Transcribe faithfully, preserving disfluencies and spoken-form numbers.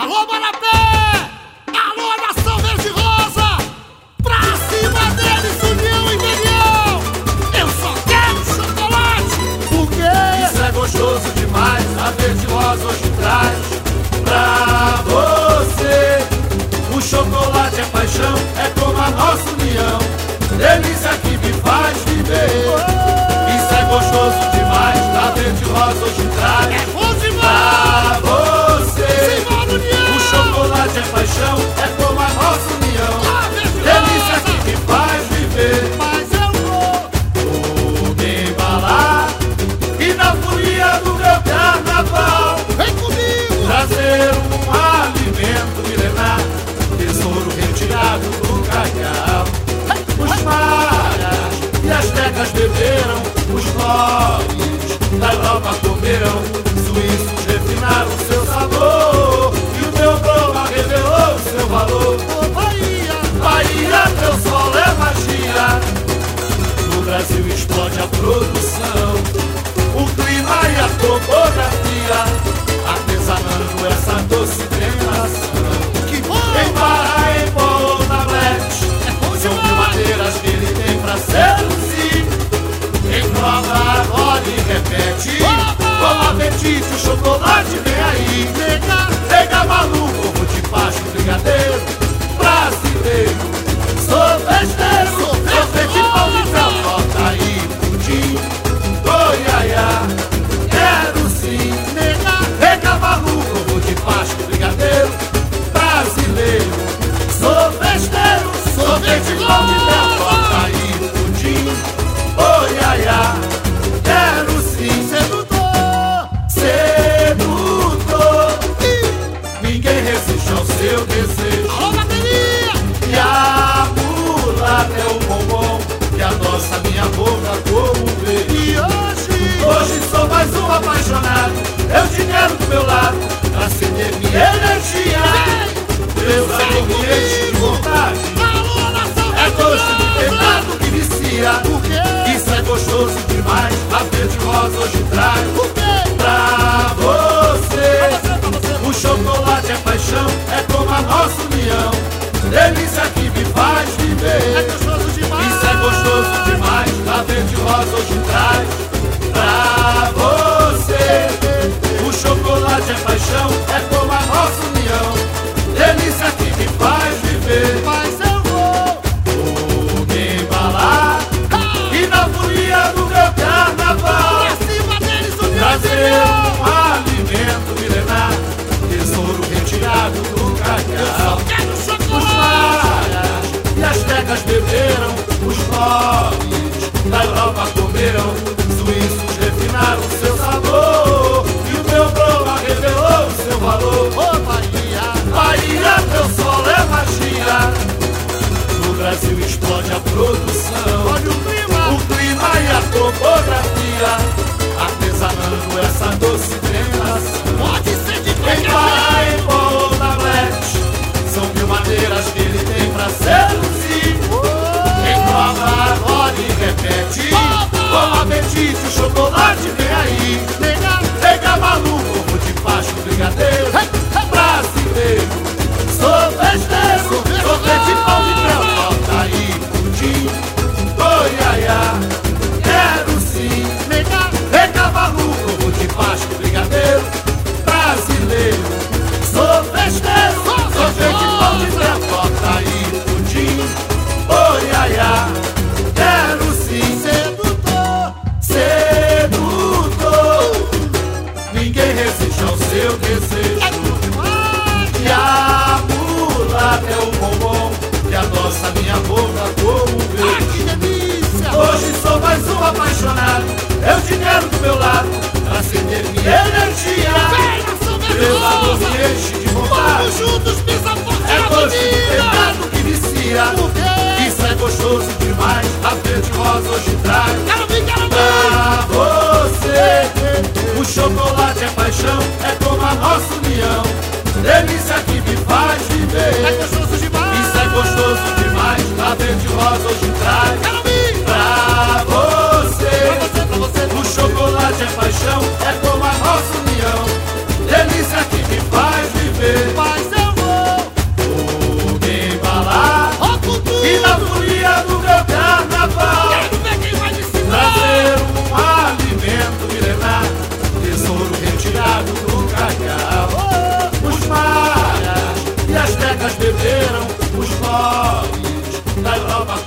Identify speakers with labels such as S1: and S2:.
S1: Alô, Marapé! Alô, nação verde rosa! Pra cima deles, união e união! Eu só quero chocolate! Porque
S2: isso é gostoso demais, a verde rosa hoje traz pra você. O chocolate é paixão, é como a nossa união, delícia que me faz viver. Isso é gostoso demais, a verde rosa hoje traz
S1: é bom demais!
S2: pra você.
S1: Simbora, união!
S2: O chocolate é paixão, é como a nossa união,
S1: A verde
S2: delícia
S1: rosa!
S2: que me faz viver.
S1: Mas eu vou
S2: Vou me embalar e na folia do meu carnaval
S1: vem comigo!
S2: trazer um alimento milenar, tesouro retirado do cacau. Os maias e as tecas beberam, os nobres da Europa comeram, suíços refinaram seu sabor e o meu broma revelou seu valor.
S1: Ô, Bahia!
S2: Bahia, teu sol é magia, no Brasil explode a produção, o clima e a topografia, artesanando essa doce cremação.
S1: Que bom!
S2: Em Barra, em Polo, na Black,
S1: É bom
S2: são mil
S1: demais!
S2: maneiras que ele tem pra seduzir. Em prova, agora e repete, com apetite o chocolate vem aí.
S1: Nega!
S2: Pega maluco, ovo de Páscoa, brigadeiro brasileiro. Sou festeiro,
S1: Sou
S2: sorvete de pão de fel, torta e pudim, goiaiá, quero sim.
S1: Nega!
S2: Pega maluco, ovo de Páscoa, brigadeiro brasileiro. Sou festeiro, sorvete de pão de fel, torta e pudim, goiaiá, quero sim.
S1: Sedutor!
S2: Sedutor,
S1: Ih!
S2: ninguém resiste ao seu desejo.
S1: Alô, bateria!
S2: E a mulata é o bombom que adoça minha boca como um beijo.
S1: E hoje?
S2: Hoje sou mais um apaixonado, eu te quero do meu lado, pra acender minha energia. Deus é me enche de vontade,
S1: Alô, nação
S2: é
S1: verde
S2: doce de
S1: rosa!
S2: pecado que vicia.
S1: Por quê?
S2: Isso é gostoso demais, a verde rosa hoje traz
S1: Por quê?
S2: pra você.
S1: Pra você, pra você!
S2: O chocolate é paixão, é como a nossa união, delícia que me faz
S1: É
S2: viver.
S1: gostoso demais!
S2: Isso é gostoso demais, a verde rosa hoje traz pra você. O chocolate é paixão, é como a nossa união, delícia que me faz viver.
S1: Mas eu vou!
S2: Vou me embalar
S1: Ah!
S2: e na folia do meu carnaval
S1: Pra cima deles, união e
S2: trazer
S1: união!
S2: um alimento milenar, tesouro retirado do cacau.
S1: Quero
S2: Os
S1: chocolate!
S2: maias e as tecas beberam, os nobres da Europa comeram, suíços refinaram seu sabor e o meu broma revelou seu valor.
S1: Ô, Bahia!
S2: Bahia, teu sol é magia, no Brasil explode a produção,
S1: Olha o clima!
S2: o clima e a topografia, artesanando essa doce cremação.
S1: Pode ser de
S2: Em
S1: qualquer
S2: Barra,
S1: jeito!
S2: em Polo, na Black, são mil maneiras que ele tem pra seduzir. Em prova, agora e repete, com apetite o chocolate vem aí.
S1: Nega!
S2: Pega maluco, ovo de Páscoa, brigadeiro brasileiro. Sou festeiro, sorvete de pão de fel, torta e pudim, goiaiá, quero sim.
S1: Nega!
S2: Pega maluco, ovo de Páscoa, brigadeiro brasileiro. Sou festeiro, sorvete de pão de fel, torta e pudim, goiaiá, quero sim.
S1: Sedutor!
S2: Sedutor, ninguém resiste ao seu desejo.
S1: É bom demais!
S2: E a mulata é o bombom que adoça minha boca como um
S1: Ah,
S2: beijo.
S1: que delícia!
S2: Hoje sou mais um apaixonado, eu te quero do meu lado, pra acender minha energia.
S1: Vem, nação verde
S2: Meu amor me
S1: rosa!
S2: enche de vontade,
S1: Vamos juntos, pisa forte
S2: é
S1: na
S2: doce de
S1: avenida!
S2: pecado que vicia.
S1: Por quê?
S2: Isso é gostoso demais, a verde rosa hoje traz
S1: Quero vir, quero vir!
S2: pra você. O chocolate é paixão, é como a nossa união, delícia que me faz
S1: É
S2: viver.
S1: gostoso demais!
S2: Isso é gostoso demais, a verde rosa hoje traz
S1: Quero vir!
S2: pra
S1: Pra
S2: você.
S1: você, pra você!
S2: O chocolate é paixão, é como a nossa união, nós, da Europa